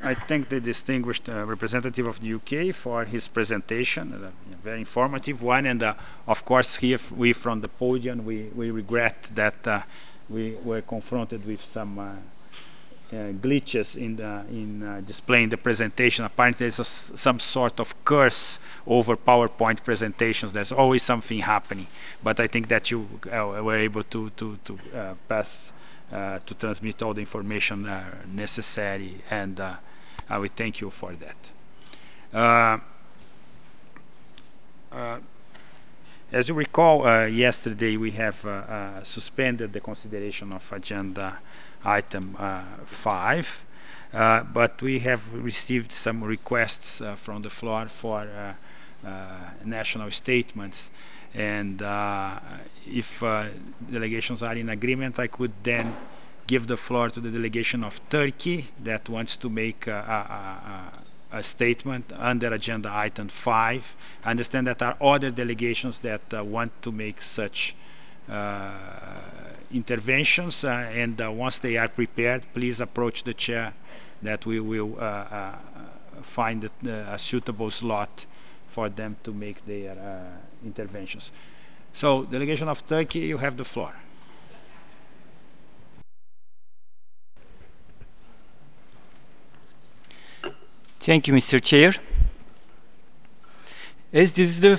I thank the distinguished representative of the UK for his presentation, a very informative one. And of course, here we from the podium, we regret that we were confronted with some glitches in displaying the presentation. Apparently, there's some sort of curse over PowerPoint presentations. There's always something happening. But I think that you were able to pass to transmit all the information necessary, and I will thank you for that. Uh, uh, as you recall, yesterday we have suspended the consideration of agenda item 5, but we have received some requests from the floor for national statements. And if delegations are in agreement, I could then give the floor to the delegation of Turkey that wants to make a statement under agenda item 5. I understand that there are other delegations that want to make such interventions, and once they are prepared, please approach the chair that we will find a suitable slot for them to make their interventions. So, delegation of Turkey, you have the floor. Thank you, Mr. Chair. As this is the